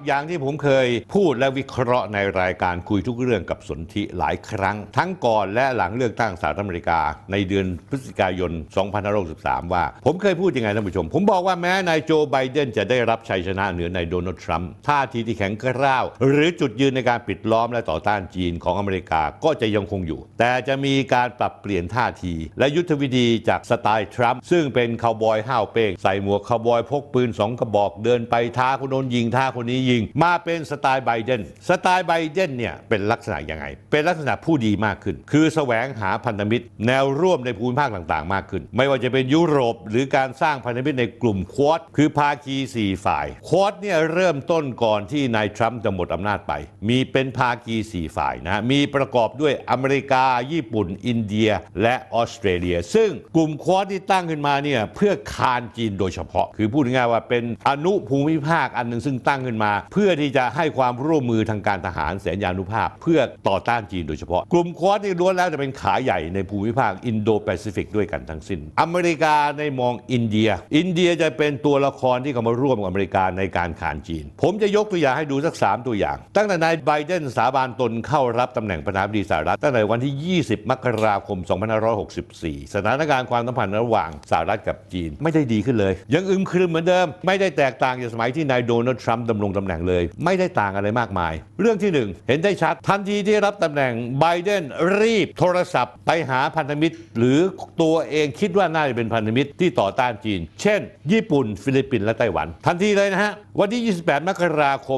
อย่างที่ผมเคยพูดและวิเคราะห์ในรายการคุยทุกเรื่องกับสนธิหลายครั้งทั้งก่อนและหลังเลือกตั้งสหรัฐอเมริกาในเดือนพฤศจิกายน 2563 ว่าผมเคยพูดยังไงท่านผู้ชมผมบอกว่าแม้นายโจไบเดนจะได้รับชัยชนะเหนือนายโดนัลด์ทรัมป์ท่าทีที่แข็งกร้าวหรือจุดยืนในการปิดล้อมและต่อต้านจีนของอเมริกาก็จะยังคงอยู่แต่จะมีการปรับเปลี่ยนท่าทีและยุทธวิธีจากสไตล์ทรัมป์ซึ่งเป็นคาวบอยห้าวเป้งใส่หมวกคาวบอยพกปืน2 กระบอกเดินไปท้าคนโน้นยิงท้าคนนี้ยิงมาเป็นสไตล์ไบเดนเนี่ยเป็นลักษณะยังไงเป็นลักษณะผู้ดีมากขึ้นคือแสวงหาพันธมิตรแนวร่วมในภูมิภาคต่างๆมากขึ้นไม่ว่าจะเป็นยุโรปหรือการสร้างพันธมิตรในกลุ่มควอดคือภาคี4ฝ่ายควอดเนี่ยเริ่มต้นก่อนที่นายทรัมป์จะหมดอำนาจไปมีเป็นภาคี4ฝ่ายนะมีประกอบด้วยอเมริกาญี่ปุ่นอินเดียและออสเตรเลียซึ่งกลุ่มควอดที่ตั้งขึ้นมาเนี่ยเพื่อคานจีนโดยเฉพาะคือพูดง่ายๆว่าเป็นอนุภูมิภาคอันหนึ่งซึ่งตั้งขึ้นมาเพื่อที่จะให้ความร่วมมือทางการทหารแสนยานุภาพเพื่อต่อต้านจีนโดยเฉพาะกลุ่มควอดนี่ล้วนแล้วจะเป็นขาใหญ่ในภูมิภาคอินโดแปซิฟิกด้วยกันทั้งสิ้นอเมริกาในมองอินเดียจะเป็นตัวละครที่เข้ามาร่วมกับอเมริกาในการขานจีนผมจะยกตัวอย่างให้ดูสัก3ตัวอย่างตั้งแต่นายไบเดนสาบานตนเข้ารับตำแหน่งประธานาธิบดีสหรัฐตั้งแต่วันที่20 มกราคม 2564สถานการณ์ความสัมพันธ์ระหว่างสหรัฐกับจีนไม่ได้ดีขึ้นเลยยังอึมครึมเหมือนเดิมไม่ได้แตกต่างจากสมัยที่นายโดนัลด์ทรัมป์ดำรงตำแหน่งเลยไม่ได้ต่างอะไรมากมายเรื่องที่1เห็นได้ชัดทันทีที่รับตำแหน่งไบเดนรีบโทรศัพท์ไปหาพันธมิตรหรือตัวเองคิดว่าน่าจะเป็นพันธมิตรที่ต่อต้านจีนเช่นญี่ปุ่นฟิลิปปินส์และไต้หวันทันทีเลยนะฮะวันที่28 มกราคม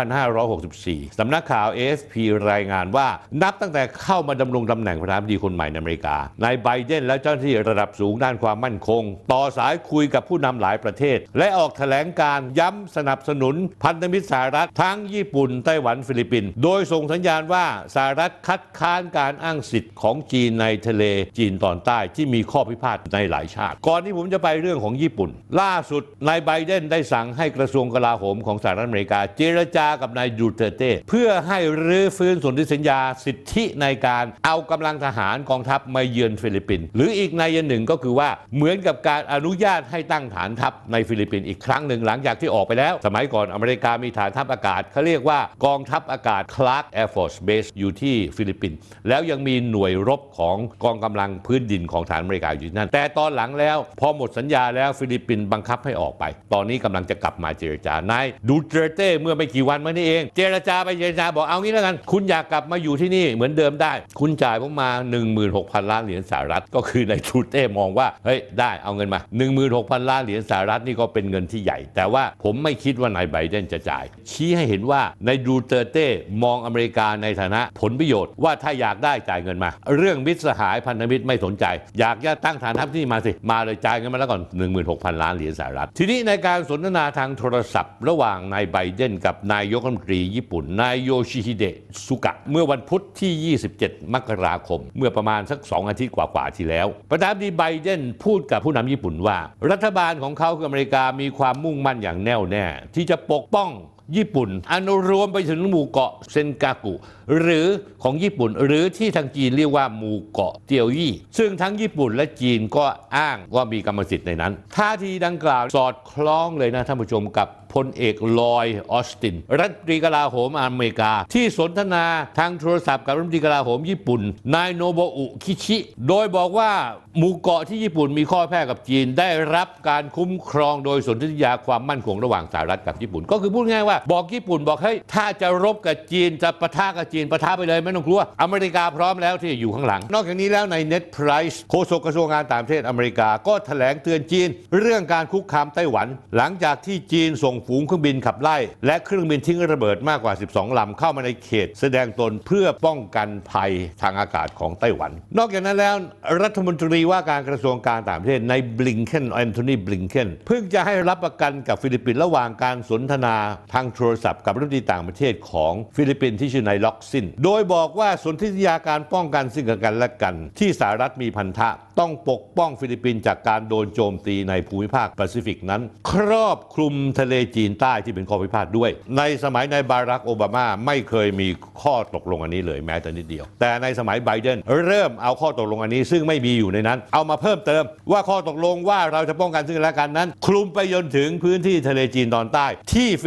2564สำนักข่าว AFP รายงานว่านับตั้งแต่เข้ามาดำรงตำแหน่งประธานาธิบดีคนใหม่ในอเมริกานายไบเดนและเจ้าหน้าที่ระดับสูงด้านความมั่นคงต่อสายคุยกับผู้นำหลายประเทศและออกแถลงการย้ำสนับสนุนพันธมิตรสหรัฐทั้งญี่ปุ่นไต้หวันฟิลิปปินส์โดยส่งสัญญาณว่าสหรัฐคัดค้านการอ้างสิทธิ์ของจีนในทะเลจีนตอนใต้ที่มีข้อพิพาทในหลายชาติก่อนที่ผมจะไปเรื่องของญี่ปุ่นล่าสุดนายไบเดนได้สั่งให้กระทรวงกลาโหมของสหรัฐอเมริกาเจรจากับนายดูเตอร์เต้เพื่อให้รื้อฟื้นสนธิสัญญาสิทธิในการเอากำลังทหารกองทัพมาเยือนฟิลิปปินส์หรืออีกนัยหนึ่งก็คือว่าเหมือนกับการอนุญาตให้ตั้งฐานทัพในฟิลิปปินส์อีกครั้งหนึ่งหลังจากที่ออกไปแล้วสมัยก่อนอเมริกามีฐานทัพอากาศเขาเรียกว่ากองทัพอากาศ Clark Air Force Base อยู่ที่ฟิลิปปินส์แล้วยังมีหน่วยรบของกองกำลังพื้นดินของฐานอเมริกาอยู่ที่นั่นแต่ตอนหลังแล้วพอหมดสัญญาแล้วฟิลิปปินส์บังคับให้ออกไปตอนนี้กำลังจะกลับมาเจรจานายดูเตอร์เต้เมื่อไม่กี่วันมานี้เองเจรจาไปเจรจาบอกเอางี้แล้วกันคุณอยากกลับมาอยู่ที่นี่เหมือนเดิมได้คุณจ่ายผมมา 16,000 ล้านเหรียญสหรัฐก็คือนายดูเต้มองว่าเฮ้ยได้เอาเงินมา 16,000 ล้านเหรียญสหรัฐนี่ก็เป็นเงินที่ใหญ่แต่ว่าผมไม่คิดว่านายไบเดนจะจ่ายชี้ให้เห็นว่านายดูเตอร์เต้มองอเมริกาในฐานะผลประโยชน์ว่าถ้าอยากได้จ่ายเงินมาเรื่องมิตรสหายพันธมิตรไม่สนใจอยากจะตั้งฐานทัพที่มาสิมาเลยจ่ายเงินมาแล้วก่อน 16,000 ล้านเหรียญสหรัฐทีนี้ในการสนทนาทางโทรศัพท์ระหว่างนายไบเดนกับนายกรัฐมนตรีญี่ปุ่นนายโยชิฮิเดะซุกะเมื่อวันพุธที่ 27 มกราคมเมื่อประมาณสัก2 อาทิตย์กว่าๆที่แล้วประธานาธิบดีไบเดนพูดกับผู้นำญี่ปุ่นว่ารัฐบาลของเขาคืออเมริกามีความมุ่งมั่นอย่างแน่วแน่ที่จะปกป้องญี่ปุ่นอนุรวมไปถึงหมู่เกาะเซนกากุหรือของญี่ปุ่นหรือที่ทางจีนเรียกว่าหมู่เกาะเตียวยี่ซึ่งทั้งญี่ปุ่นและจีนก็อ้างว่ามีกรรมสิทธิ์ในนั้นท่าทีดังกล่าวสอดคล้องเลยนะท่านผู้ชมกับพลเอกลอยออสตินรัฐมนตรีกลาโหมอเมริกาที่สนทนาทางโทรศัพท์กับรัฐมนตรีกลาโหมญี่ปุ่นนายโนโบอุคิชิโดยบอกว่าหมู่เกาะที่ญี่ปุ่นมีข้อแพ้กับจีนได้รับการคุ้มครองโดยสนธิสัญญาความมั่นคงระหว่างสหรัฐกับญี่ปุ่นก็คือพูดง่ายว่าบอกญี่ปุ่นบอกให้ถ้าจะรบกับจีนจะปะทะกับจีนปะทะไปเลยไม่ต้องกลัวอเมริกาพร้อมแล้วที่จะอยู่ข้างหลังนอกจากนี้แล้วในเน็ตไพรส์โฆษกกระทรวงการต่างประเทศอเมริกาก็แถลงเตือนจีนเรื่องการคุกคามไต้หวันหลังจากที่จีนส่งฝูงเครื่องบินขับไล่และเครื่องบินทิ้งระเบิดมากกว่า12 ลำเข้ามาในเขตแสดงตนเพื่อป้องกันภัยทางอากาศของไต้หวันนอกจากนั้นแล้วรัฐมนตรีว่าการกระทรวงการต่างประเทศในบลิงเคนแอนโทนีบลิงเคนเพิ่งจะให้รับประกันกับฟิลิปปินส์ระหว่างการสนทนาทางโทรศัพท์กับรัฐมนตรีต่างประเทศของฟิลิปปินส์ที่ชื่อนายล็อกซินโดยบอกว่าสนธิสัญญาการป้องกันซึ่งกันและกันที่สหรัฐมีพันธะต้องปกป้องฟิลิปปินส์จากการโดนโจมตีในภูมิภาคแปซิฟิกนั้นครอบคลุมทะเลจีนใต้ที่เป็นข้อพิพาทด้วยในสมัยนายบารักโอบามาไม่เคยมีข้อตกลงอันนี้เลยแม้แต่นิดเดียวแต่ในสมัยไบเดนเริ่มเอาข้อตกลงอันนี้ซึ่งไม่มีอยู่ในนั้นเอามาเพิ่มเติมว่าข้อตกลงว่าเราจะป้องกันซึ่งกันและกันนั้นคลุมไปจนถึงพื้นที่ทะเลจีนตอนใต้ที่ฟิลิปปินส์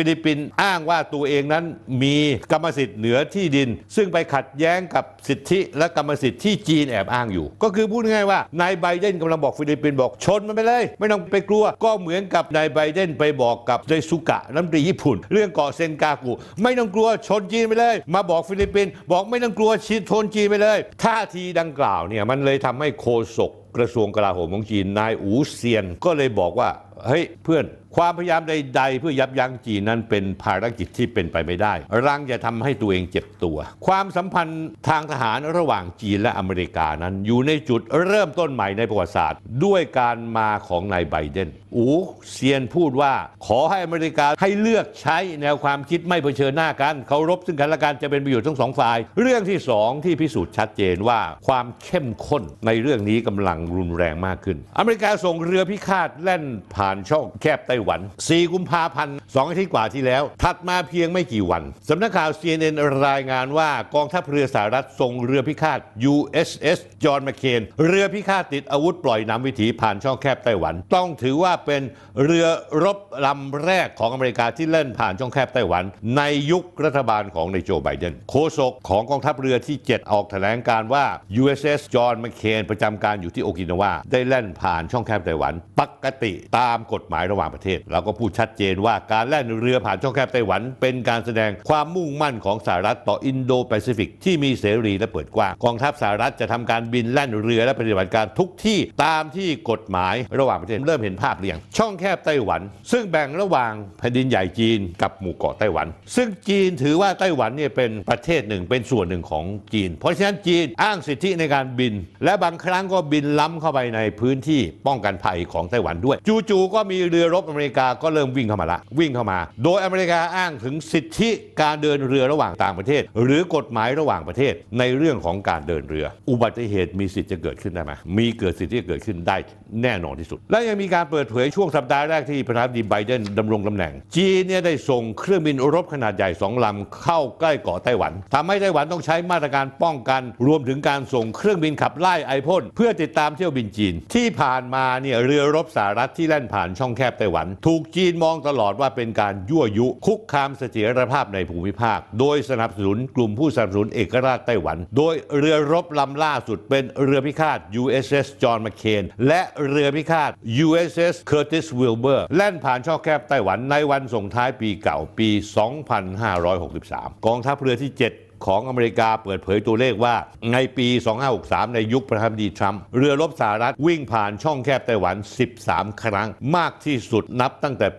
อ้างว่าตัวเองนั้นมีกรรมสิทธิ์เหนือที่ดินซึ่งไปขัดแย้งกับสิทธิและกรรมสิทธิ์ที่จีนแอบอ้างอยู่ก็คือพูดง่ายว่านายไบเดนกำลังบอกฟิลิปปินส์บอกชนมันไปเลยไม่ต้องไปกลัวก็เหมือนกับนายไบเดนไปบอกกับไดซุกะรัฐมนตรีญี่ปุ่นเรื่องเกาะเซนกากุไม่ต้องกลัวชนจีนไปเลยมาบอกฟิลิปปินส์บอกไม่ต้องกลัวชนจีนไปเลยท่าทีดังกล่าวเนี่ยมันเลยทำให้โฆษกกระทรวงกลาโหมของจีนนายอูเซียนก็เลยบอกว่าเฮ้ยเพื่อนความพยายามใดๆเพื่อยับยั้งจีนนั้นเป็นภารกิจที่เป็นไปไม่ได้รังจะทำให้ตัวเองเจ็บตัวความสัมพันธ์ทางทหารระหว่างจีนและอเมริกานั้นอยู่ในจุดเริ่มต้นใหม่ในประวัติศาสตร์ด้วยการมาของนายไบเดนอูเซียนพูดว่าขอให้อเมริกาให้เลือกใช้แนวความคิดไม่เผชิญหน้ากันเคารพซึ่งกันและกันจะเป็นประโยชน์ทั้งสองฝ่ายเรื่องที่สองที่พิสูจน์ชัดเจนว่าความเข้มข้นในเรื่องนี้กำลังรุนแรงมากขึ้นอเมริกาส่งเรือพิฆาตแล่นผ่านช่องแคบไต้หวัน4 กุมภาพันธ์2 อาทิตย์กว่าที่แล้วถัดมาเพียงไม่กี่วันสำนักข่าว CNN รายงานว่ากองทัพเรือสหรัฐส่งเรือพิฆาต USS จอห์น แมคเคนเรือพิฆาตติดอาวุธปล่อยน้ำวิถีผ่านช่องแคบไต้หวันต้องถือว่าเป็นเรือรบลำแรกของอเมริกาที่เล่นผ่านช่องแคบไต้หวันในยุครัฐบาลของนายโจไบเดนโฆษกของกองทัพเรือที่ 7 ออกแถลงการว่า USS จอห์น แมคเคนประจำการอยู่ที่โอกินาวาได้เล่นผ่านช่องแคบไต้หวันปกติตามกฎหมายระหว่างประเทศแล้วก็พูดชัดเจนว่าการแล่นเรือผ่านช่องแคบไต้หวันเป็นการแสดงความมุ่งมั่นของสหรัฐต่ออินโดแปซิฟิกที่มีเสรีและเปิดกว้างกองทัพสหรัฐจะทำการบินแล่นเรือและปฏิบัติการทุกที่ตามที่กฎหมายระหว่างประเทศเริ่มเห็นภาพเรียงช่องแคบไต้หวันซึ่งแบ่งระหว่างแผ่นดินใหญ่จีนกับหมู่เกาะไต้หวันซึ่งจีนถือว่าไต้หวันเนี่ยเป็นประเทศหนึ่งเป็นส่วนหนึ่งของจีนเพราะฉะนั้นจีนอ้างสิทธิในการบินและบางครั้งก็บินล้ำเข้าไปในพื้นที่ป้องกันภัยของไต้หวันด้วยจู่ๆก็มีเรือรบอเมริกาก็เริ่มวิ่งเข้ามาโดยอเมริกาอ้างถึงสิทธิการเดินเรือระหว่างต่างประเทศหรือกฎหมายระหว่างประเทศในเรื่องของการเดินเรืออุบัติเหตุมีสิทธิ์จะเกิดขึ้นได้ไหมมีเกิดสิทธิ์ที่จะเกิดขึ้นได้แน่นอนที่สุดและยังมีการเปิดเผยช่วงสัปดาห์แรกที่ประธานาธิบดีไบเดนดำรงตำแหน่งจีนเนี่ยได้ส่งเครื่องบินรบขนาดใหญ่2 ลำเข้าใกล้เกาะไต้หวันทำให้ไต้หวันต้องใช้มาตรการป้องกันรวมถึงการส่งเครื่องบินขับไล่ไอพ่นเพื่อติดตามเที่ยวบินจีนที่ผ่านมาเนี่ยเรือรบสหรัฐที่แล่นผ่านช่องแคบไต้หวันถูกจีนมองตลอดว่าเป็นการยั่วยุคุกคามเสถียรภาพในภูมิภาคโดยสนับสนุนกลุ่มผู้สนับสนุนเอกราชไต้หวันโดยเรือรบลำล่าสุดเป็นเรือพิฆาต USS จอห์น แมคเคนและเรือพิฆาต USS Curtis Wilbur แล่นผ่านช่องแคบไต้หวันในวันส่งท้ายปีเก่าปี 2563 กองทัพเรือที่ 7ของอเมริกาเปิดเผยตัวเลขว่าในปี 2563 ในยุคประธานาธิบดีทรัมป์เรือรบสหรัฐวิ่งผ่านช่องแคบไต้หวัน 13 ครั้งมากที่สุดนับตั้งแต่ปี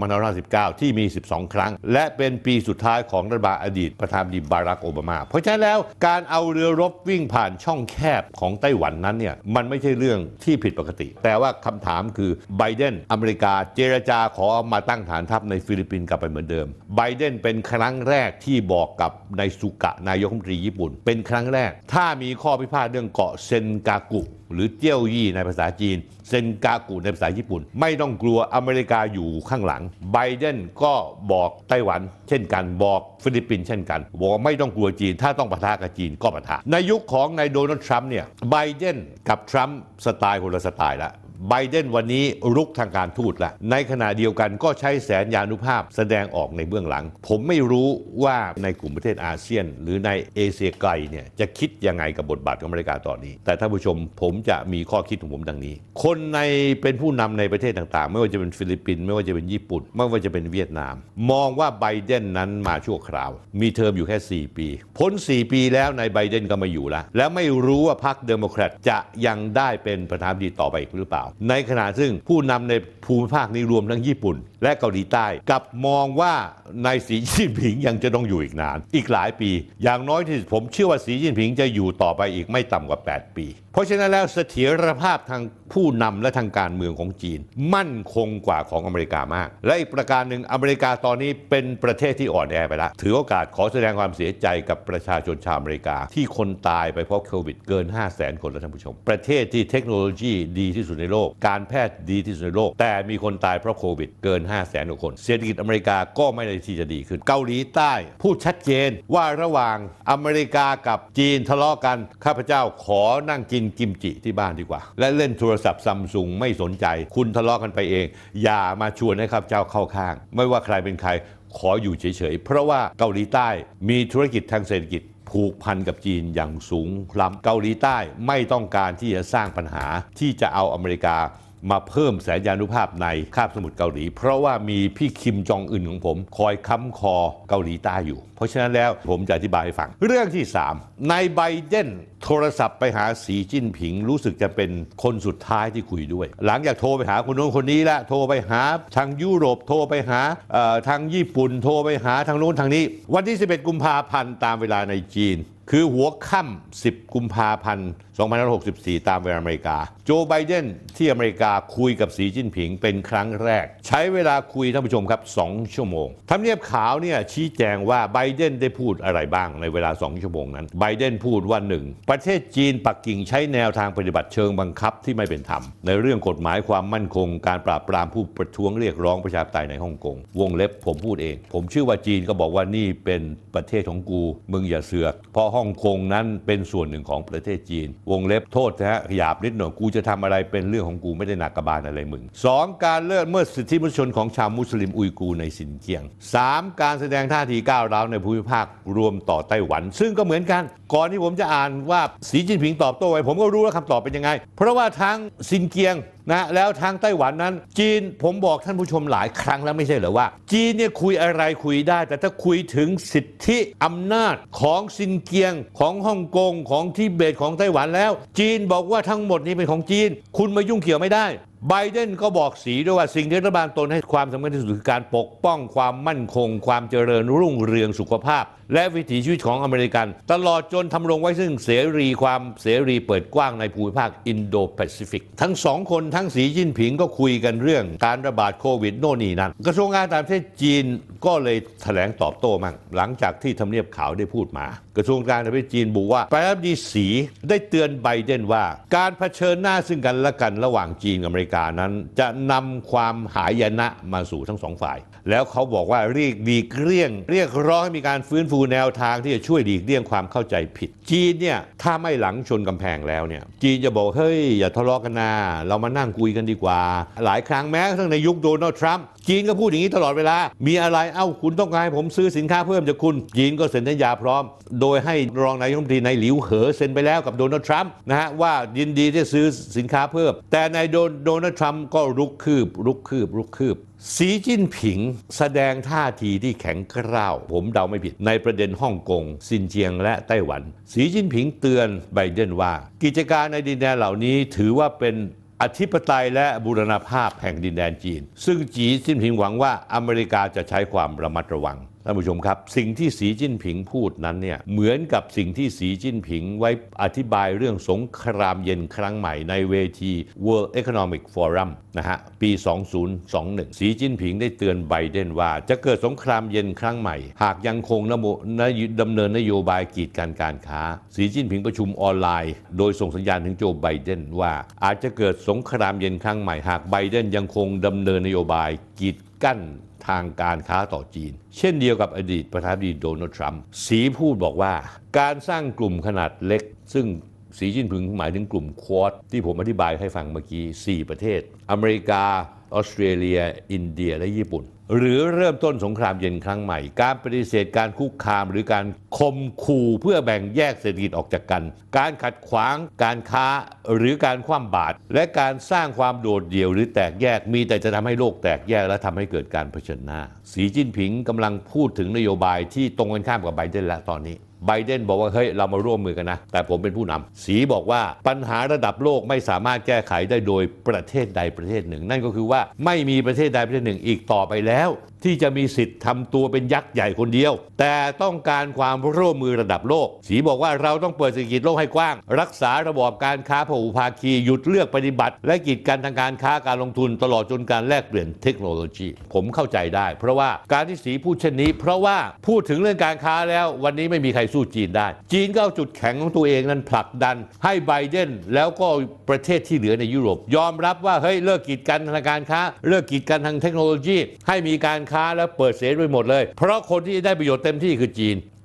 2519 ที่มี 12 ครั้งและเป็นปีสุดท้ายของรัฐบาลอดีตประธานาธิบดีบารักโอบามาเพราะฉะนั้นแล้วการเอาเรือรบวิ่งผ่านช่องแคบของไต้หวันนั้นเนี่ยมันไม่ใช่เรื่องที่ผิดปกติแต่ว่าคำถามคือไบเดนอเมริกาเจรจาขอมาตั้งฐานทัพในฟิลิปปินส์กลับไปเหมือนเดิมไบเดนเป็นครั้งแรกที่บอกกับไดซุกะนายกรัฐมนตรีญี่ปุ่นเป็นครั้งแรกถ้ามีข้อพิพาทเรื่องเกาะเซนกากุหรือเจี้ยวยี่ในภาษาจีนเซนกากุในภาษาญี่ปุ่นไม่ต้องกลัวอเมริกาอยู่ข้างหลังไบเดนก็บอกไต้หวันเช่นกันบอกฟิลิปปินส์เช่นกันบอกไม่ต้องกลัวจีนถ้าต้องปะทะกับจีนก็ปะทะในยุคของนายโดนัลด์ทรัมป์เนี่ยไบเดนกับทรัมป์สไตล์คนละสไตล์ละไบเดนวันนี้รุกทางการทูตละในขณะเดียวกันก็ใช้แสนยานุภาพแสดงออกในเบื้องหลังผมไม่รู้ว่าในกลุ่มประเทศอาเซียนหรือในเอเชียไกลเนี่ยจะคิดยังไงกับบทบาทของอเมริกาตอนนี้แต่ท่านผู้ชมผมจะมีข้อคิดของผมดังนี้คนในเป็นผู้นำในประเทศต่างๆไม่ว่าจะเป็นฟิลิปปินส์ไม่ว่าจะเป็นญี่ปุ่นไม่ว่าจะเป็นเวียดนามมองว่าไบเดนนั้นมาชั่วคราวมีเทอมอยู่แค่4 ปีพ้น4 ปีแล้วนายไบเดนก็มาอยู่แล้วไม่รู้ว่าพรรคเดโมแครตจะยังได้เป็นประธานาธิบดีต่อไปอีกหรือเปล่าในขณะซึ่งผู้นำในภูมิภาคนี้รวมทั้งญี่ปุ่นและเกาหลีใต้กลับมองว่านายสีจิ้นผิงยังจะต้องอยู่อีกนานอีกหลายปีอย่างน้อยที่ผมเชื่อว่าสีจิ้นผิงจะอยู่ต่อไปอีกไม่ต่ำกว่า8 ปีเพราะฉะนั้นแล้วเสถียรภาพทางผู้นำและทางการเมืองของจีนมั่นคงกว่าของอเมริกามากและอีกประการหนึ่งอเมริกาตอนนี้เป็นประเทศที่อ่อนแอไปแล้วถือโอกาสขอแสดงความเสียใจกับประชาชนชาวอเมริกาที่คนตายไปเพราะโควิดเกิน 500,000 คนแล้วท่านผู้ชมประเทศที่เทคโนโลยีดีที่สุดในโลกการแพทย์ดีที่สุดในโลกแต่มีคนตายเพราะโควิดเกิน 500,000 กว่าคนเศรษฐกิจอเมริกาก็ไม่ได้ที่จะดีขึ้นเกาหลีใต้พูดชัดเจนว่าระหว่างอเมริกากับจีนทะเลาะกันข้าพเจ้าขอนั่งกินกิมจิที่บ้านดีกว่าและเล่นโทรศัพท์ซัมซุงไม่สนใจคุณทะเลาะกันไปเองอย่ามาชวนให้ข้าพเจ้าเข้าข้างไม่ว่าใครเป็นใครขออยู่เฉยๆเพราะว่าเกาหลีใต้มีธุรกิจทางเศรษฐกิจผูกพันกับจีนอย่างสูงล้ำเกาหลีใต้ไม่ต้องการที่จะสร้างปัญหาที่จะเอาอเมริกามาเพิ่มแสนยานุภาพในคาบสมุทรเกาหลีเพราะว่ามีพี่คิมจองอึนของผมคอยค้ำคอเกาหลีใต้อยู่เพราะฉะนั้นแล้วผมจะอธิบายให้ฟังเรื่องที่3นายไบเดนโทรศัพท์ไปหาสีจิ้นผิงรู้สึกจะเป็นคนสุดท้ายที่คุยด้วยหลังจากโทรไปหาคนโน้นคนนี้แล้วโทรไปหาทางยุโรปโทรไปหาทางญี่ปุ่นโทรไปหาทางโน้นทางนี้วันที่11กุมภาพันธ์ตามเวลาในจีนคือหัวค่ำ10กุมภาพันธ์2564ตามเวลาอเมริกาโจไบเดนที่อเมริกาคุยกับสีจิ้นผิงเป็นครั้งแรกใช้เวลาคุยท่านผู้ชมครับ2ชั่วโมงทำเนียบขาวเนี่ยชี้แจงว่าไบเดนได้พูดอะไรบ้างในเวลา2ชั่วโมงนั้นไบเดนพูดว่า 1. ประเทศจีนปักกิ่งใช้แนวทางปฏิบัติเชิงบังคับที่ไม่เป็นธรรมในเรื่องกฎหมายความมั่นคงการปราบปรามผู้ประท้วงเรียกร้องประชาธิปไตยในฮ่องกงวงเล็บผมพูดเองผมเชื่อว่าจีนก็บอกว่านี่เป็นประเทศของกูมึงอย่าเสือกเพราะฮ่องกงนั้นเป็นส่วนหนึ่งของประเทศจีนวงเล็บโทษนะฮะหยาบนิดหน่อยกูจะทำอะไรเป็นเรื่องของกูไม่ได้หนักกระบาลอะไรมึง 2. การเลิกเมื่อสิทธิมนุษยชนของชาวมุสลิมอุยกูร์ในซินเจียง 3. การแสดงท่าทีก้าวร้าวในภูมิภาครวมต่อไต้หวันซึ่งก็เหมือนกันก่อนที่ผมจะอ่านว่าสีจิ้นผิงตอบโต้ไว้ผมก็รู้แล้วคำตอบเป็นยังไงเพราะว่าทั้งซินเจียงนะแล้วทางไต้หวันนั้นจีนผมบอกท่านผู้ชมหลายครั้งแล้วไม่ใช่เหรอว่าจีนเนี่ยคุยอะไรคุยได้แต่ถ้าคุยถึงสิทธิอำนาจของซินเจียงของฮ่องกงของทิเบตของไต้หวันแล้วจีนบอกว่าทั้งหมดนี้เป็นของจีนคุณมายุ่งเกี่ยวไม่ได้ไบเดนก็บอกสีด้วยว่าสิ่งที่รัฐบาลตนให้ความสำคัญที่สุดคือการปกป้องความมั่นคงความเจริญรุ่งเรืองสุขภาพและวิถีชีวิตของอเมริกันตลอดจนทำรงไว้ซึ่งเสรีความเสรีเปิดกว้างในภูมิภาคอินโดแปซิฟิกทั้งสองคนทั้งสีจิ้นผิงก็คุยกันเรื่องการระบาดโควิดโน่นนี่นั่นกระทรวงการต่างประเทศจีนก็เลยแถลงตอบโต้มั่งหลังจากที่ทำเนียบขาวได้พูดมากระทรวงการต่างประเทศจีนบอกว่าประธานาธิบดีสีได้เตือนไบเดนว่าการเผชิญหน้าซึ่งกันและกันระหว่างจีนกับอเมริกานั้นจะนำความหายนะมาสู่ทั้งสองฝ่ายแล้วเขาบอกว่าเรียกร้องให้มีการฟื้นฟูแนวทางที่จะช่วยหลีกเลี่ยงความเข้าใจผิดจีนเนี่ยถ้าไม่หลังชนกำแพงแล้วเนี่ยจีนจะบอกเฮ้ยอย่าทะเลาะกันนะเรามานั่งคุยกันดีกว่าหลายครั้งแม้กระทั่งในยุคโดนัลด์ทรัมป์จีนก็พูดอย่างนี้ตลอดเวลามีอะไรคุณต้องการให้ผมซื้อสินค้าเพิ่มจากคุณจีนก็เซ็นสัญญาพร้อมโดยให้รองนายกรัฐมนตรีนายหลิวเหอเซ็นไปแล้วกับโดนัลด์ทรัมป์นะฮะว่ายินดีที่จะซื้อสินค้าเพิ่มแต่นายโดนัลด์ทรัมป์ก็รุกคืบสีจิ้นผิงแสดงท่าทีที่แข็งกร้าวผมเดาไม่ผิดในประเด็นฮ่องกงซินเจียงและไต้หวันสีจิ้นผิงเตือนไบเดนว่ากิจการในดินแดนเหล่านี้ถือว่าเป็นอธิปไตยและบูรณภาพแห่งดินแดนจีนซึ่งสีจิ้นผิงหวังว่าอเมริกาจะใช้ความระมัดระวังท่านผู้ชมครับสิ่งที่สีจิ้นผิงพูดนั้นเนี่ยเหมือนกับสิ่งที่สีจิ้นผิงไว้อธิบายเรื่องสงครามเย็นครั้งใหม่ในเวที World Economic Forum นะฮะปี 2021 สีจิ้นผิงได้เตือนไบเดนว่าจะเกิดสงครามเย็นครั้งใหม่หากยังคงดำเนินนโยบายกีดกันการค้าสีจิ้นผิงประชุมออนไลน์โดยส่งสัญญาณถึงโจไบเดนว่าอาจจะเกิดสงครามเย็นครั้งใหม่หากไบเดนยังคงดำเนินนโยบายกีดกันทางการค้าต่อจีนเช่นเดียวกับอดีตประธานาธิบดีโดนัลด์ทรัมป์สีพูดบอกว่าการสร้างกลุ่มขนาดเล็กซึ่งสีจิ้นผิงหมายถึงกลุ่มควอดที่ผมอธิบายให้ฟังเมื่อกี้4ประเทศอเมริกาออสเตรเลียอินเดียและญี่ปุ่นหรือเริ่มต้นสงครามเย็นครั้งใหม่การปฏิเสธการคุกคามหรือการข่มขู่เพื่อแบ่งแยกเศรษฐกิจออกจากกันการขัดขวางการค้าหรือการคว่ำบาตรและการสร้างความโดดเดี่ยวหรือแตกแยกมีแต่จะทำให้โลกแตกแยกและทำให้เกิดการเผชิญหน้าสีจิ้นผิงกำลังพูดถึงนโยบายที่ตรงกันข้ามกับไบเดนและตอนนี้ไบเดนบอกว่าเฮ้ยเรามาร่วมมือกันนะแต่ผมเป็นผู้นำสีบอกว่าปัญหาระดับโลกไม่สามารถแก้ไขได้โดยประเทศใดประเทศหนึ่งนั่นก็คือว่าไม่มีประเทศใดประเทศหนึ่งอีกต่อไปแล้วที่จะมีสิทธิ์ทำตัวเป็นยักษ์ใหญ่คนเดียวแต่ต้องการความร่วมมือระดับโลกสีบอกว่าเราต้องเปิดเศรษฐกิจโลกให้กว้างรักษาระบอบการค้าพหุภาคีหยุดเลือกปฏิบัติและกีดกันทางการค้าการลงทุนตลอดจนการแลกเปลี่ยนเทคโนโลยีผมเข้าใจได้เพราะว่าการที่สีพูดเช่นนี้เพราะว่าพูดถึงเรื่องการค้าแล้ววันนี้ไม่มีใครสู้จีนได้จีนก็เอาจุดแข็งของตัวเองนั้นผลักดันให้ไบเดนแล้วก็ประเทศที่เหลือในยุโรปยอมรับว่าเฮ้ยเลิกกีดกันทางการค้าเลิกกีดกันทางเทคโนโลยีให้มีการค้าแล้วเปิดเสรีไปหมดเลยเพราะคนที่ได้ประโยชน์เต็มที่คือจีน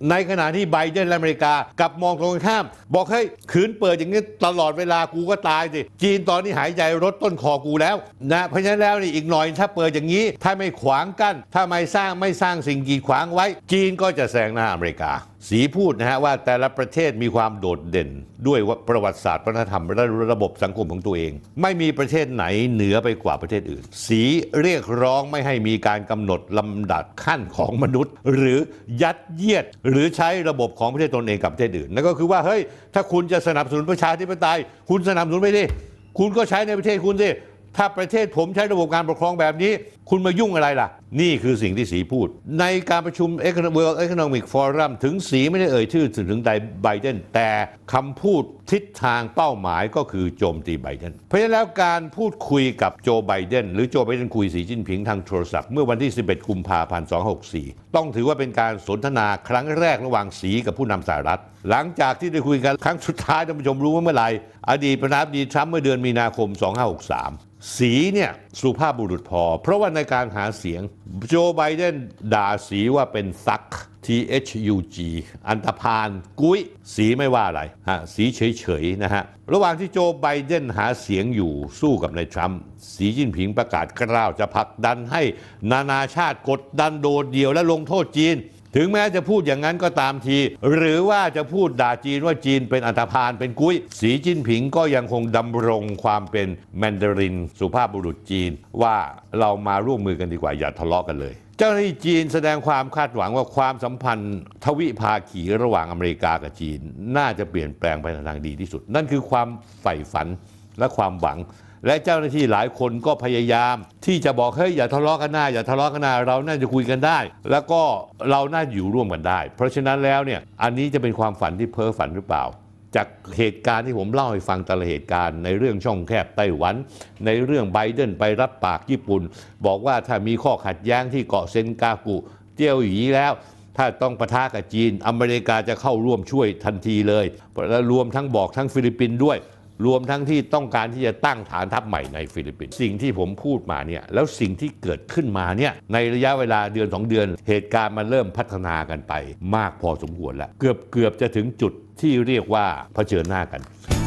ในขณะที่ไบเดนและอเมริกากลับมองตรงกันข้ามบอกให้ขืนเปิดอย่างนี้ตลอดเวลากูก็ตายสิจีนตอนนี้หายใจรถต้นคอกูแล้วนะเพราะฉะนั้นแล้วนี่อีกหน่อยถ้าเปิดอย่างนี้ถ้าไม่ขวางกั้นถ้าไม่สร้างสิ่งกีดขวางไว้จีนก็จะแซงหน้าอเมริกาสีพูดนะฮะว่าแต่ละประเทศมีความโดดเด่นด้วยประวัติศาสตร์วัฒนธรรมและระบบสังคมของตัวเองไม่มีประเทศไหนเหนือไปกว่าประเทศอื่นสีเรียกร้องไม่ให้มีการกำหนดลำดับขั้นของมนุษย์หรือยัดเยียดหรือใช้ระบบของประเทศตนเองกับประเทศอื่นนั่นก็คือว่าเฮ้ยถ้าคุณจะสนับสนุนประชาธิปไตยคุณสนับสนุนไปดิคุณก็ใช้ในประเทศคุณสิถ้าประเทศผมใช้ระบบการปกครองแบบนี้คุณมายุ่งอะไรล่ะนี่คือสิ่งที่สีพูดในการประชุม World Economic Forum ถึงสีไม่ได้เอ่ยชื่อถึงไบเดนแต่คำพูดทิศทางเป้าหมายก็คือโจมตีไบเดนเพราะฉะนั้นแล้วการพูดคุยกับโจไบเดนหรือโจไบเดนคุยสีจิ้นผิงทางโทรศัพท์เมื่อวันที่11กุมภาพันธ์2564ต้องถือว่าเป็นการสนทนาครั้งแรกระหว่างสีกับผู้นำสหรัฐหลังจากที่ได้คุยกันครั้งสุดท้ายท่านผู้ชมรู้ว่าเมื่อไหร่อดีตประธานาธิบดีทรัมป์เมื่อเดือนมีนาคม2563สีเนี่ยสุภาพบุรุษพอเพราะว่าในการหาเสียงโจไบเดนด่าสีว่าเป็นซัก THUG อันธพาลกุ้ยสีไม่ว่าอะไรสีเฉยๆนะฮะระหว่างที่โจไบเดนหาเสียงอยู่สู้กับนายทรัมป์สีจิ้นผิงประกาศกล้าวจะผลักดันให้นานาชาติกดดันโดดเดี่ยวและลงโทษจีนถึงแม้จะพูดอย่างนั้นก็ตามทีหรือว่าจะพูดด่าจีนว่าจีนเป็นอันธพาลเป็นกุ้ยสีจิ้นผิงก็ยังคงดำรงความเป็นแมนดารินสุภาพบุรุษจีนว่าเรามาร่วมมือกันดีกว่าอย่าทะเลาะกันเลยเจ้าหน้าที่จีนแสดงความคาดหวังว่าความสัมพันธ์ทวิภาคีระหว่างอเมริกากับจีนน่าจะเปลี่ยนแปลงไปในทางดีที่สุดนั่นคือความใฝ่ฝันและความหวังและเจ้าหน้าที่หลายคนก็พยายามที่จะบอกเฮ้ยอย่าทะเลาะกันนะอย่าทะเลาะกันนะเราน่าจะคุยกันได้แล้วก็เราน่าอยู่ร่วมกันได้เพราะฉะนั้นแล้วเนี่ยอันนี้จะเป็นความฝันที่เพ้อฝันหรือเปล่าจากเหตุการณ์ที่ผมเล่าให้ฟังแต่ละเหตุการณ์ในเรื่องช่องแคบไต้หวันในเรื่องไบเดนไปรับปากญี่ปุ่นบอกว่าถ้ามีข้อขัดแย้งที่เกาะเซนกากุเจี้ยวหยีแล้วถ้าต้องปะทะกับจีนอเมริกาจะเข้าร่วมช่วยทันทีเลยและรวมทั้งบอกทั้งฟิลิปปินส์ด้วยรวมทั้งที่ต้องการที่จะตั้งฐานทัพใหม่ในฟิลิปปินส์สิ่งที่ผมพูดมาเนี่ยแล้วสิ่งที่เกิดขึ้นมาเนี่ยในระยะเวลาเดือน2เดือนเหตุการณ์มันเริ่มพัฒนากันไปมากพอสมควรแล้วเกือบจะถึงจุดที่เรียกว่าเผชิญหน้ากัน